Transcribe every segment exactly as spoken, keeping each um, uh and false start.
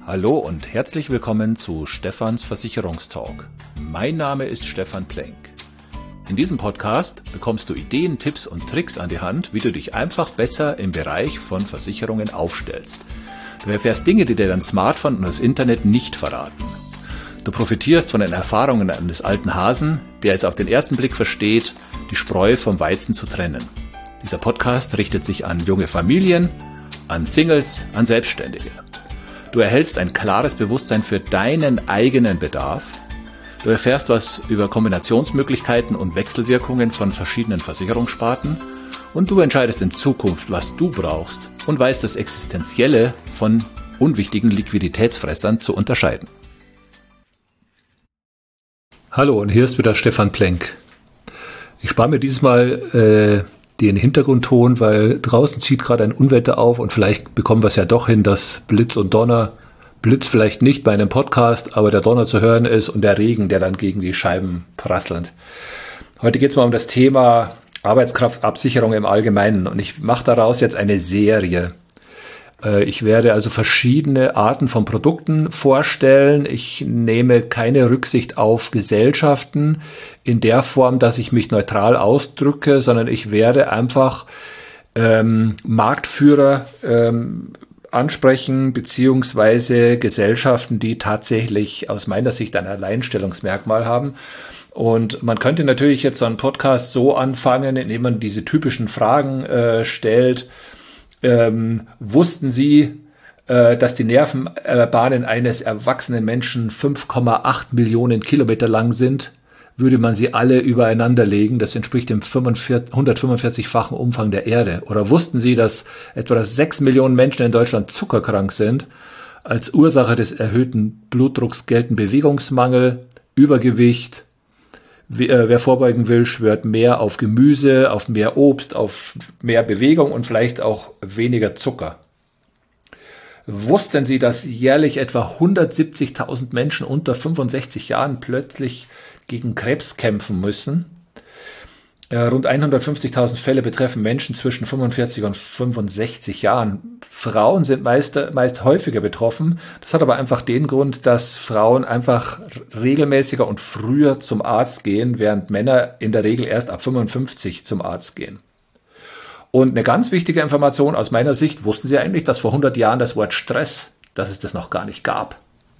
Hallo und herzlich willkommen zu Stefans Versicherungstalk. Mein Name ist Stefan Plenk. In diesem Podcast bekommst du Ideen, Tipps und Tricks an die Hand, wie du dich einfach besser im Bereich von Versicherungen aufstellst. Du erfährst Dinge, die dir dein Smartphone und das Internet nicht verraten. Du profitierst von den Erfahrungen eines alten Hasen, der es auf den ersten Blick versteht, die Spreu vom Weizen zu trennen. Dieser Podcast richtet sich an junge Familien, an Singles, an Selbstständige. Du erhältst ein klares Bewusstsein für deinen eigenen Bedarf. Du erfährst was über Kombinationsmöglichkeiten und Wechselwirkungen von verschiedenen Versicherungssparten. Und du entscheidest in Zukunft, was du brauchst und weißt das Existenzielle von unwichtigen Liquiditätsfressern zu unterscheiden. Hallo, und hier ist wieder Stefan Plenk. Ich spare mir dieses Mal äh, den Hintergrundton, weil draußen zieht gerade ein Unwetter auf und vielleicht bekommen wir es ja doch hin, dass Blitz und Donner, Blitz vielleicht nicht bei einem Podcast, aber der Donner zu hören ist und der Regen, der dann gegen die Scheiben prasselt. Heute geht es mal um das Thema Arbeitskraftabsicherung im Allgemeinen und ich mache daraus jetzt eine Serie. Ich werde also verschiedene Arten von Produkten vorstellen. Ich nehme keine Rücksicht auf Gesellschaften in der Form, dass ich mich neutral ausdrücke, sondern ich werde einfach ähm, Marktführer ähm, ansprechen, beziehungsweise Gesellschaften, die tatsächlich aus meiner Sicht ein Alleinstellungsmerkmal haben. Und man könnte natürlich jetzt so einen Podcast so anfangen, indem man diese typischen Fragen äh, stellt. Ähm, wussten Sie, äh, dass die Nervenbahnen eines erwachsenen Menschen fünf Komma acht Millionen Kilometer lang sind? Würde man sie alle übereinander legen, das entspricht dem hundertfünfundvierzig-fachen Umfang der Erde. Oder wussten Sie, dass etwa sechs Millionen Menschen in Deutschland zuckerkrank sind? Als Ursache des erhöhten Blutdrucks gelten Bewegungsmangel, Übergewicht. Wer vorbeugen will, schwört mehr auf Gemüse, auf mehr Obst, auf mehr Bewegung und vielleicht auch weniger Zucker. Wussten Sie, dass jährlich etwa hundertsiebzigtausend Menschen unter fünfundsechzig Jahren plötzlich gegen Krebs kämpfen müssen? Rund hundertfünfzigtausend Fälle betreffen Menschen zwischen fünfundvierzig und fünfundsechzig Jahren. Frauen sind meist, meist häufiger betroffen. Das hat aber einfach den Grund, dass Frauen einfach regelmäßiger und früher zum Arzt gehen, während Männer in der Regel erst ab fünfundfünfzig zum Arzt gehen. Und eine ganz wichtige Information aus meiner Sicht: Wussten Sie eigentlich, dass vor hundert Jahren das Wort Stress, dass es das noch gar nicht gab?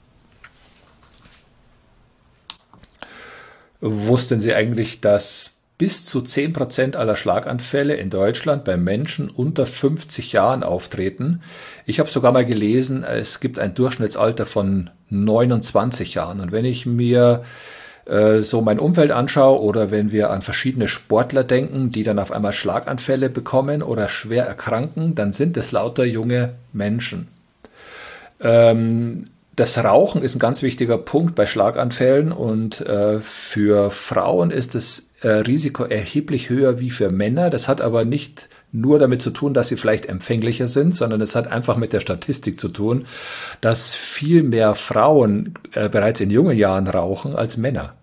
Wussten Sie eigentlich, dass bis zu zehn Prozent aller Schlaganfälle in Deutschland bei Menschen unter fünfzig Jahren auftreten? Ich habe sogar mal gelesen, es gibt ein Durchschnittsalter von neunundzwanzig Jahren. Und wenn ich mir äh, so mein Umfeld anschaue oder wenn wir an verschiedene Sportler denken, die dann auf einmal Schlaganfälle bekommen oder schwer erkranken, dann sind es lauter junge Menschen. Ähm, Das Rauchen ist ein ganz wichtiger Punkt bei Schlaganfällen und äh, für Frauen ist das äh, Risiko erheblich höher wie für Männer. Das hat aber nicht nur damit zu tun, dass sie vielleicht empfänglicher sind, sondern es hat einfach mit der Statistik zu tun, dass viel mehr Frauen äh, bereits in jungen Jahren rauchen als Männer.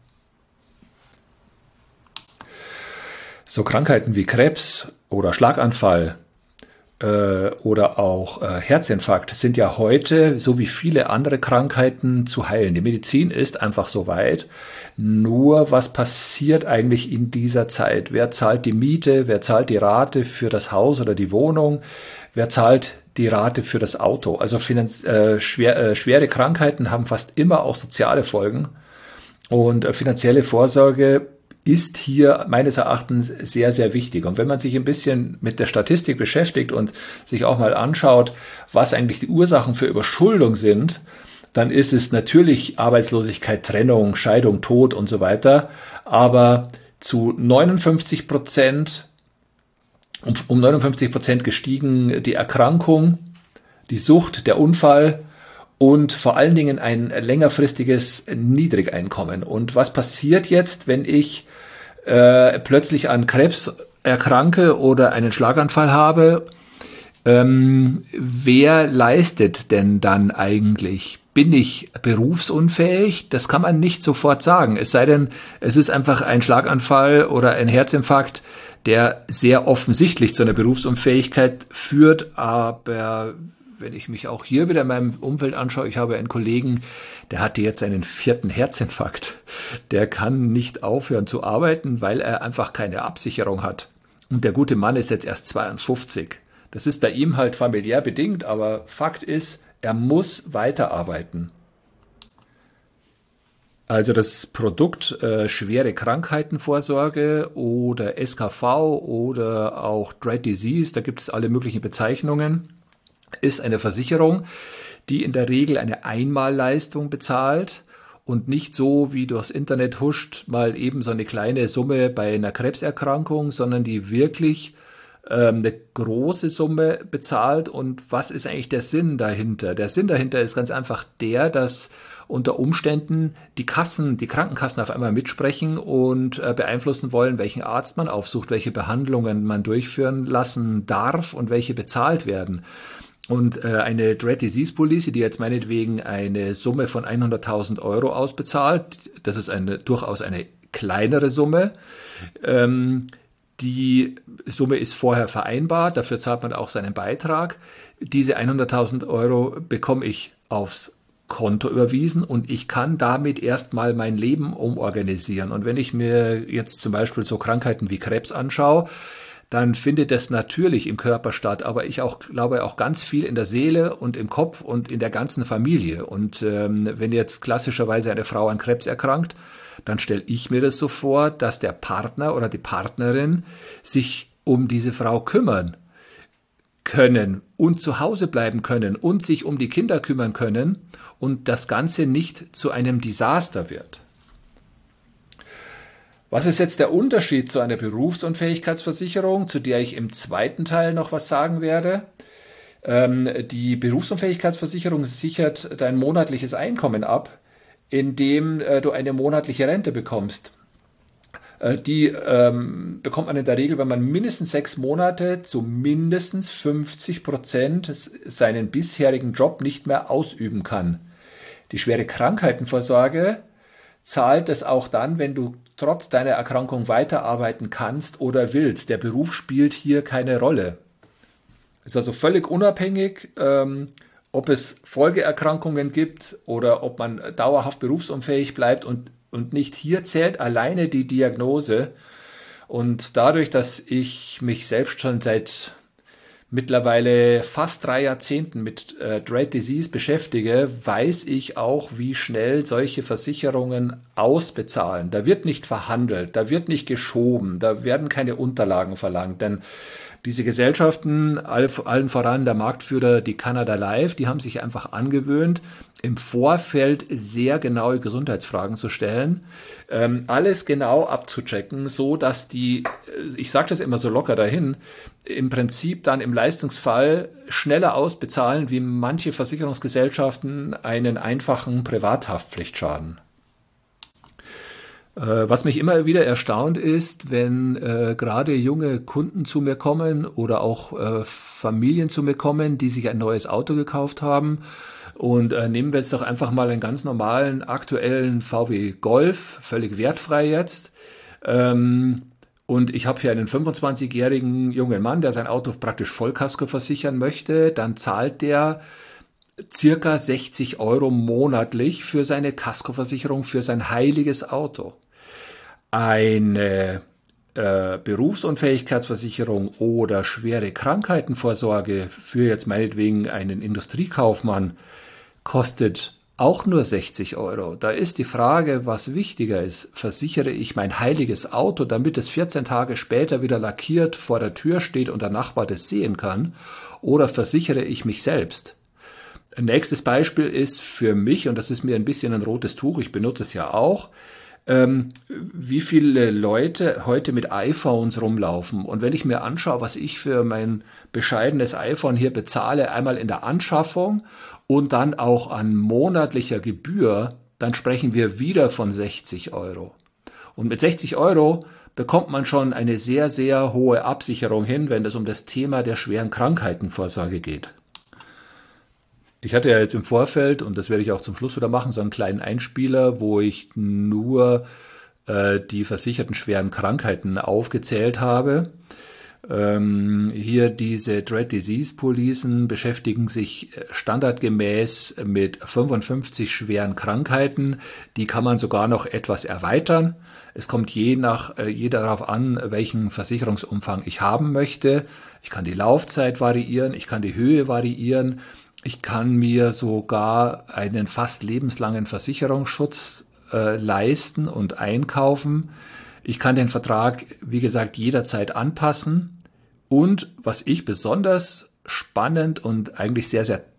So Krankheiten wie Krebs oder Schlaganfall oder auch äh, Herzinfarkt sind ja heute, so wie viele andere Krankheiten, zu heilen. Die Medizin ist einfach so weit. Nur was passiert eigentlich in dieser Zeit? Wer zahlt die Miete? Wer zahlt die Rate für das Haus oder die Wohnung? Wer zahlt die Rate für das Auto? Also finanz- äh, schwer, äh, schwere Krankheiten haben fast immer auch soziale Folgen. Und äh, finanzielle Vorsorge ist hier meines Erachtens sehr, sehr wichtig. Und wenn man sich ein bisschen mit der Statistik beschäftigt und sich auch mal anschaut, was eigentlich die Ursachen für Überschuldung sind, dann ist es natürlich Arbeitslosigkeit, Trennung, Scheidung, Tod und so weiter. Aber zu neunundfünfzig Prozent, um, um neunundfünfzig Prozent gestiegen die Erkrankung, die Sucht, der Unfall und vor allen Dingen ein längerfristiges Niedrigeinkommen. Und was passiert jetzt, wenn ich äh, plötzlich an Krebs erkranke oder einen Schlaganfall habe? Ähm, wer leistet denn dann eigentlich? Bin ich berufsunfähig? Das kann man nicht sofort sagen. Es sei denn, es ist einfach ein Schlaganfall oder ein Herzinfarkt, der sehr offensichtlich zu einer Berufsunfähigkeit führt, aber wenn ich mich auch hier wieder in meinem Umfeld anschaue, ich habe einen Kollegen, der hatte jetzt einen vierten Herzinfarkt. Der kann nicht aufhören zu arbeiten, weil er einfach keine Absicherung hat. Und der gute Mann ist jetzt erst zweiundfünfzig. Das ist bei ihm halt familiär bedingt, aber Fakt ist, er muss weiterarbeiten. Also das Produkt äh, schwere Krankheitenvorsorge oder S K V oder auch Dread Disease, da gibt es alle möglichen Bezeichnungen, ist eine Versicherung, die in der Regel eine Einmalleistung bezahlt und nicht so, wie durchs Internet huscht, mal eben so eine kleine Summe bei einer Krebserkrankung, sondern die wirklich ähm, eine große Summe bezahlt. Und was ist eigentlich der Sinn dahinter? Der Sinn dahinter ist ganz einfach der, dass unter Umständen die Kassen, die Krankenkassen auf einmal mitsprechen und äh, beeinflussen wollen, welchen Arzt man aufsucht, welche Behandlungen man durchführen lassen darf und welche bezahlt werden. Und äh, eine Dread Disease Police, die jetzt meinetwegen eine Summe von hunderttausend Euro ausbezahlt, das ist eine durchaus eine kleinere Summe. Ähm, die Summe ist vorher vereinbart, dafür zahlt man auch seinen Beitrag. Diese hunderttausend Euro bekomme ich aufs Konto überwiesen und ich kann damit erstmal mein Leben umorganisieren. Und wenn ich mir jetzt zum Beispiel so Krankheiten wie Krebs anschaue, dann findet das natürlich im Körper statt, aber ich auch glaube auch ganz viel in der Seele und im Kopf und in der ganzen Familie. Und ähm, wenn jetzt klassischerweise eine Frau an Krebs erkrankt, dann stelle ich mir das so vor, dass der Partner oder die Partnerin sich um diese Frau kümmern können und zu Hause bleiben können und sich um die Kinder kümmern können und das Ganze nicht zu einem Desaster wird. Was ist jetzt der Unterschied zu einer Berufsunfähigkeitsversicherung, zu der ich im zweiten Teil noch was sagen werde? Ähm, die Berufsunfähigkeitsversicherung sichert dein monatliches Einkommen ab, indem äh, du eine monatliche Rente bekommst. Die ähm, bekommt man in der Regel, wenn man mindestens sechs Monate zu mindestens fünfzig Prozent seinen bisherigen Job nicht mehr ausüben kann. Die schwere Krankheitenvorsorge zahlt es auch dann, wenn du trotz deiner Erkrankung weiterarbeiten kannst oder willst. Der Beruf spielt hier keine Rolle. Ist also völlig unabhängig, ähm, ob es Folgeerkrankungen gibt oder ob man dauerhaft berufsunfähig bleibt und Und nicht hier zählt alleine die Diagnose. Und dadurch, dass ich mich selbst schon seit mittlerweile fast drei Jahrzehnten mit äh, Dread Disease beschäftige, weiß ich auch, wie schnell solche Versicherungen ausbezahlen. Da wird nicht verhandelt, da wird nicht geschoben, da werden keine Unterlagen verlangt, denn diese Gesellschaften, allen voran der Marktführer, die Canada Life, die haben sich einfach angewöhnt, im Vorfeld sehr genaue Gesundheitsfragen zu stellen, ähm, alles genau abzuchecken, so dass die, ich sage das immer so locker dahin, im Prinzip dann im Leistungsfall schneller ausbezahlen, wie manche Versicherungsgesellschaften einen einfachen Privathaftpflichtschaden. Was mich immer wieder erstaunt ist, wenn äh, gerade junge Kunden zu mir kommen oder auch äh, Familien zu mir kommen, die sich ein neues Auto gekauft haben. Und äh, nehmen wir jetzt doch einfach mal einen ganz normalen, aktuellen V W Golf, völlig wertfrei jetzt. Ähm, und ich habe hier einen fünfundzwanzigjährigen jungen Mann, der sein Auto praktisch Vollkasko versichern möchte. Dann zahlt der circa sechzig Euro monatlich für seine Kaskoversicherung, für sein heiliges Auto. Eine äh, Berufsunfähigkeitsversicherung oder schwere Krankheitenvorsorge für jetzt meinetwegen einen Industriekaufmann kostet auch nur sechzig Euro. Da ist die Frage, was wichtiger ist. Versichere ich mein heiliges Auto, damit es vierzehn Tage später wieder lackiert vor der Tür steht und der Nachbar das sehen kann? Oder versichere ich mich selbst? Ein nächstes Beispiel ist für mich, und das ist mir ein bisschen ein rotes Tuch, ich benutze es ja auch, ähm, wie viele Leute heute mit iPhones rumlaufen. Und wenn ich mir anschaue, was ich für mein bescheidenes iPhone hier bezahle, einmal in der Anschaffung und dann auch an monatlicher Gebühr, dann sprechen wir wieder von sechzig Euro. Und mit sechzig Euro bekommt man schon eine sehr, sehr hohe Absicherung hin, wenn es um das Thema der schweren Krankheitenvorsorge geht. Ich hatte ja jetzt im Vorfeld, und das werde ich auch zum Schluss wieder machen, so einen kleinen Einspieler, wo ich nur äh, die versicherten schweren Krankheiten aufgezählt habe. Ähm, hier diese Dread Disease Policen beschäftigen sich standardgemäß mit fünfundfünfzig schweren Krankheiten. Die kann man sogar noch etwas erweitern. Es kommt je nach äh, je darauf an, welchen Versicherungsumfang ich haben möchte. Ich kann die Laufzeit variieren, ich kann die Höhe variieren. Ich kann mir sogar einen fast lebenslangen Versicherungsschutz äh, leisten und einkaufen. Ich kann den Vertrag, wie gesagt, jederzeit anpassen. Und was ich besonders spannend und eigentlich sehr, sehr,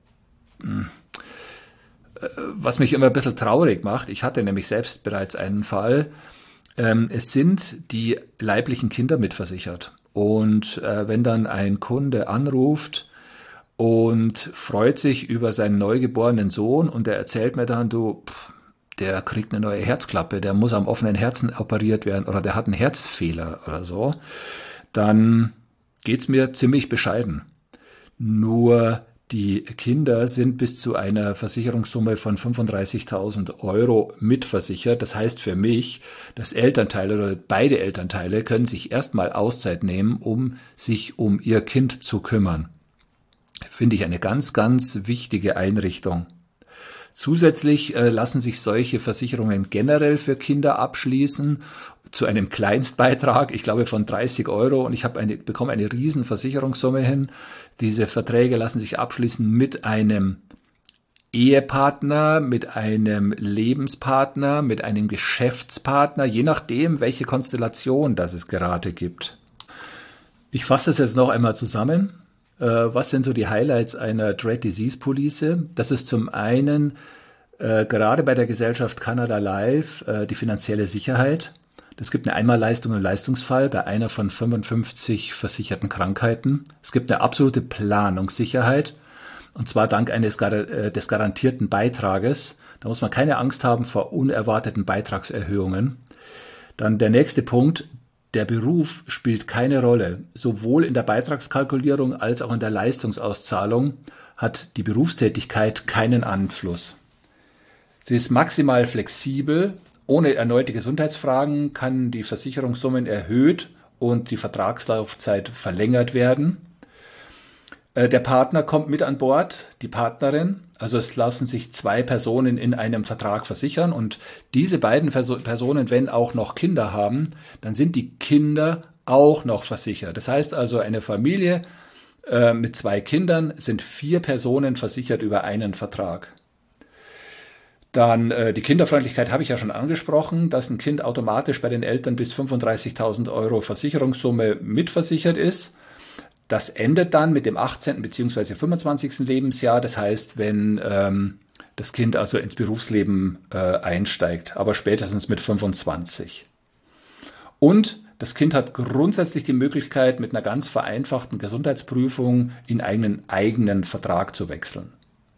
äh, was mich immer ein bisschen traurig macht, ich hatte nämlich selbst bereits einen Fall, ähm, es sind die leiblichen Kinder mitversichert. Und äh, wenn dann ein Kunde anruft und freut sich über seinen neugeborenen Sohn und der erzählt mir dann, du, pff, der kriegt eine neue Herzklappe, der muss am offenen Herzen operiert werden oder der hat einen Herzfehler oder so, dann geht's mir ziemlich bescheiden. Nur die Kinder sind bis zu einer Versicherungssumme von fünfunddreißigtausend Euro mitversichert. Das heißt für mich, das Elternteil oder beide Elternteile können sich erstmal Auszeit nehmen, um sich um ihr Kind zu kümmern. Finde ich eine ganz, ganz wichtige Einrichtung. Zusätzlich äh, lassen sich solche Versicherungen generell für Kinder abschließen zu einem Kleinstbeitrag, ich glaube von dreißig Euro, und ich habe eine, bekomme eine riesen Versicherungssumme hin. Diese Verträge lassen sich abschließen mit einem Ehepartner, mit einem Lebenspartner, mit einem Geschäftspartner, je nachdem, welche Konstellation das es gerade gibt. Ich fasse das jetzt noch einmal zusammen. Was sind so die Highlights einer Dread Disease Police? Das ist zum einen äh, gerade bei der Gesellschaft Canada Life äh, die finanzielle Sicherheit. Es gibt eine Einmalleistung im Leistungsfall bei einer von fünfundfünfzig versicherten Krankheiten. Es gibt eine absolute Planungssicherheit, und zwar dank eines äh, des garantierten Beitrages. Da muss man keine Angst haben vor unerwarteten Beitragserhöhungen. Dann der nächste Punkt. Der Beruf spielt keine Rolle. Sowohl in der Beitragskalkulierung als auch in der Leistungsauszahlung hat die Berufstätigkeit keinen Einfluss. Sie ist maximal flexibel. Ohne erneute Gesundheitsfragen kann die Versicherungssummen erhöht und die Vertragslaufzeit verlängert werden. Der Partner kommt mit an Bord, die Partnerin. Also es lassen sich zwei Personen in einem Vertrag versichern, und diese beiden Personen, wenn auch noch Kinder haben, dann sind die Kinder auch noch versichert. Das heißt also, eine Familie äh, mit zwei Kindern sind vier Personen versichert über einen Vertrag. Dann äh, die Kinderfreundlichkeit habe ich ja schon angesprochen, dass ein Kind automatisch bei den Eltern bis fünfunddreißigtausend Euro Versicherungssumme mitversichert ist. Das endet dann mit dem achtzehnten bzw. fünfundzwanzigsten Lebensjahr. Das heißt, wenn ähm, das Kind also ins Berufsleben äh, einsteigt, aber spätestens mit fünfundzwanzig. Und das Kind hat grundsätzlich die Möglichkeit, mit einer ganz vereinfachten Gesundheitsprüfung in einen eigenen Vertrag zu wechseln.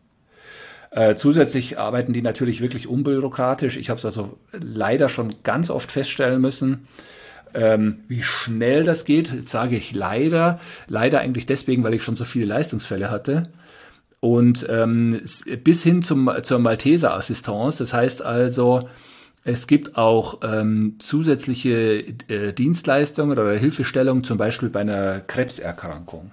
Äh, zusätzlich arbeiten die natürlich wirklich unbürokratisch. Ich habe es also leider schon ganz oft feststellen müssen, Ähm, wie schnell das geht. Jetzt sage ich leider, leider eigentlich deswegen, weil ich schon so viele Leistungsfälle hatte. Und ähm, bis hin zum, zur Malteser Assistance, das heißt also, es gibt auch ähm, zusätzliche äh, Dienstleistungen oder Hilfestellungen, zum Beispiel bei einer Krebserkrankung.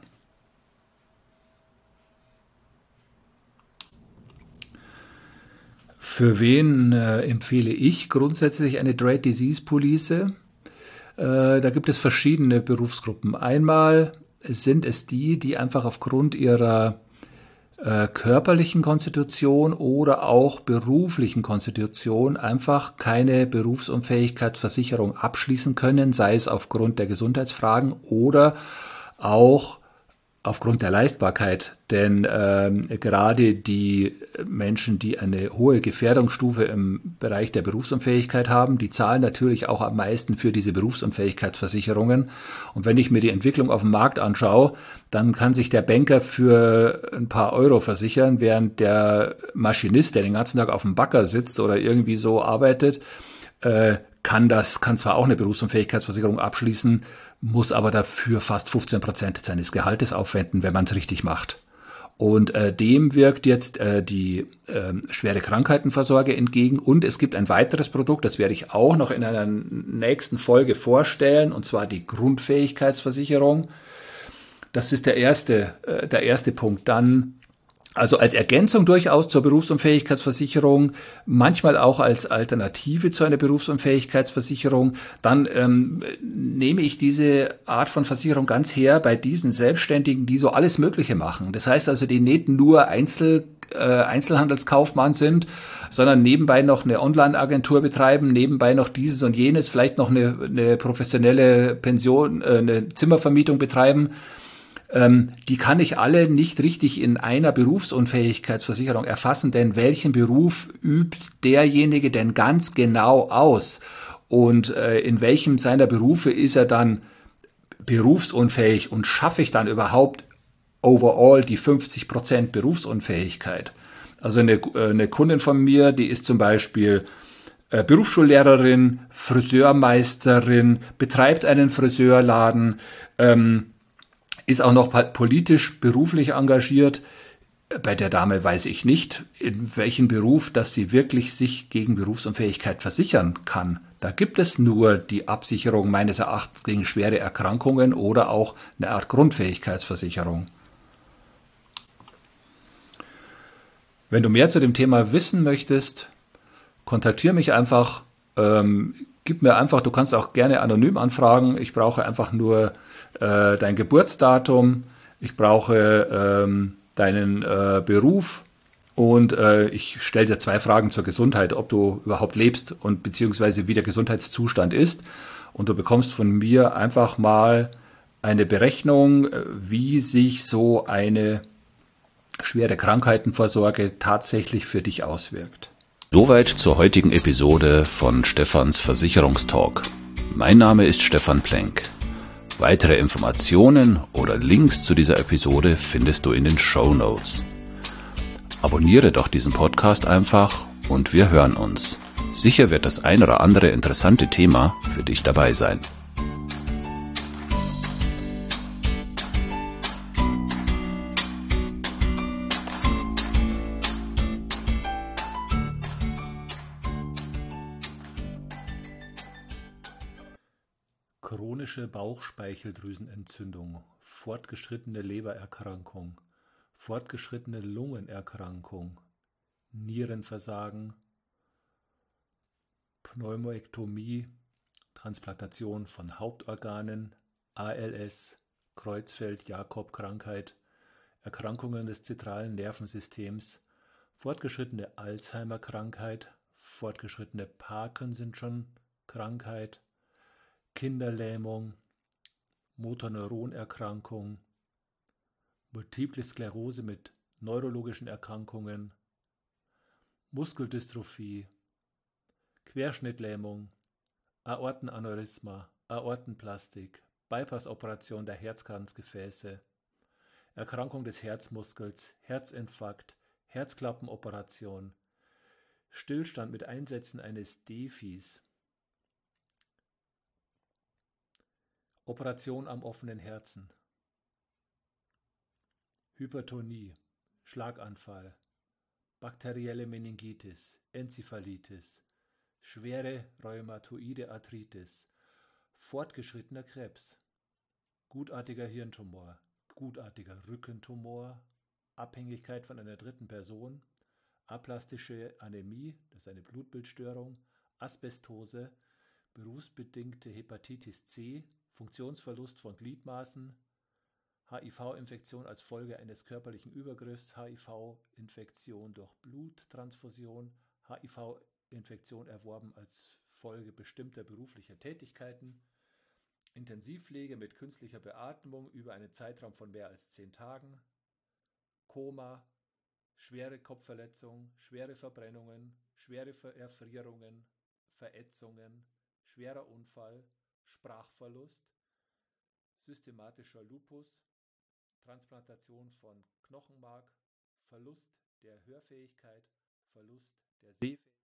Für wen äh, empfehle ich grundsätzlich eine Dread Disease Police? Da gibt es verschiedene Berufsgruppen. Einmal sind es die, die einfach aufgrund ihrer äh, körperlichen Konstitution oder auch beruflichen Konstitution einfach keine Berufsunfähigkeitsversicherung abschließen können, sei es aufgrund der Gesundheitsfragen oder auch aufgrund der Leistbarkeit. Denn ähm, gerade die Menschen, die eine hohe Gefährdungsstufe im Bereich der Berufsunfähigkeit haben, die zahlen natürlich auch am meisten für diese Berufsunfähigkeitsversicherungen. Und wenn ich mir die Entwicklung auf dem Markt anschaue, dann kann sich der Banker für ein paar Euro versichern, während der Maschinist, der den ganzen Tag auf dem Bagger sitzt oder irgendwie so arbeitet, äh, kann das, kann zwar auch eine Berufsunfähigkeitsversicherung abschließen, muss aber dafür fast fünfzehn Prozent seines Gehaltes aufwenden, wenn man es richtig macht. Und äh, dem wirkt jetzt äh, die äh, schwere Krankheitenvorsorge entgegen. Und es gibt ein weiteres Produkt, das werde ich auch noch in einer nächsten Folge vorstellen, und zwar die Grundfähigkeitsversicherung. Das ist der erste, äh, der erste Punkt. Dann also als Ergänzung durchaus zur Berufsunfähigkeitsversicherung, manchmal auch als Alternative zu einer Berufsunfähigkeitsversicherung. Dann ähm, nehme ich diese Art von Versicherung ganz her bei diesen Selbstständigen, die so alles Mögliche machen. Das heißt also, die nicht nur Einzel, äh, Einzelhandelskaufmann sind, sondern nebenbei noch eine Online-Agentur betreiben, nebenbei noch dieses und jenes, vielleicht noch eine, eine professionelle Pension, äh, eine Zimmervermietung betreiben. Ähm, die kann ich alle nicht richtig in einer Berufsunfähigkeitsversicherung erfassen, denn welchen Beruf übt derjenige denn ganz genau aus? Und äh, in welchem seiner Berufe ist er dann berufsunfähig und schaffe ich dann überhaupt overall die fünfzig Prozent Berufsunfähigkeit? Also eine, eine Kundin von mir, die ist zum Beispiel äh, Berufsschullehrerin, Friseurmeisterin, betreibt einen Friseurladen, ähm, ist auch noch politisch, beruflich engagiert. Bei der Dame weiß ich nicht, in welchem Beruf, dass sie wirklich sich gegen Berufsunfähigkeit versichern kann. Da gibt es nur die Absicherung meines Erachtens gegen schwere Erkrankungen oder auch eine Art Grundfähigkeitsversicherung. Wenn du mehr zu dem Thema wissen möchtest, kontaktiere mich einfach. Ähm, gib mir einfach, du kannst auch gerne anonym anfragen. Ich brauche einfach nur äh, dein Geburtsdatum. Ich brauche ähm, deinen äh, Beruf und äh, ich stelle dir zwei Fragen zur Gesundheit, ob du überhaupt lebst und beziehungsweise wie der Gesundheitszustand ist. Und du bekommst von mir einfach mal eine Berechnung, wie sich so eine schwere Krankheitenvorsorge tatsächlich für dich auswirkt. Soweit zur heutigen Episode von Stefans Versicherungstalk. Mein Name ist Stefan Plenk. Weitere Informationen oder Links zu dieser Episode findest du in den Shownotes. Abonniere doch diesen Podcast einfach und wir hören uns. Sicher wird das ein oder andere interessante Thema für dich dabei sein. Chronische Bauchspeicheldrüsenentzündung, fortgeschrittene Lebererkrankung, fortgeschrittene Lungenerkrankung, Nierenversagen, Pneumoektomie, Transplantation von Hauptorganen, A L S, Creutzfeldt-Jakob-Krankheit, Erkrankungen des zentralen Nervensystems, fortgeschrittene Alzheimer-Krankheit, fortgeschrittene Parkinson-Krankheit, Kinderlähmung, Motorneuronerkrankung, Multiple Sklerose mit neurologischen Erkrankungen, Muskeldystrophie, Querschnittlähmung, Aortenaneurysma, Aortenplastik, Bypassoperation der Herzkranzgefäße, Erkrankung des Herzmuskels, Herzinfarkt, Herzklappenoperation, Stillstand mit Einsetzen eines Defis, Operation am offenen Herzen, Hypertonie, Schlaganfall, bakterielle Meningitis, Enzephalitis, schwere rheumatoide Arthritis, fortgeschrittener Krebs, gutartiger Hirntumor, gutartiger Rückentumor, Abhängigkeit von einer dritten Person, aplastische Anämie, das ist eine Blutbildstörung, Asbestose, berufsbedingte Hepatitis C, Funktionsverlust von Gliedmaßen, H I V-Infektion als Folge eines körperlichen Übergriffs, H I V-Infektion durch Bluttransfusion, H I V-Infektion erworben als Folge bestimmter beruflicher Tätigkeiten, Intensivpflege mit künstlicher Beatmung über einen Zeitraum von mehr als zehn Tagen, Koma, schwere Kopfverletzung, schwere Verbrennungen, schwere Erfrierungen, Verätzungen, schwerer Unfall, Sprachverlust, systematischer Lupus, Transplantation von Knochenmark, Verlust der Hörfähigkeit, Verlust der Sehfähigkeit.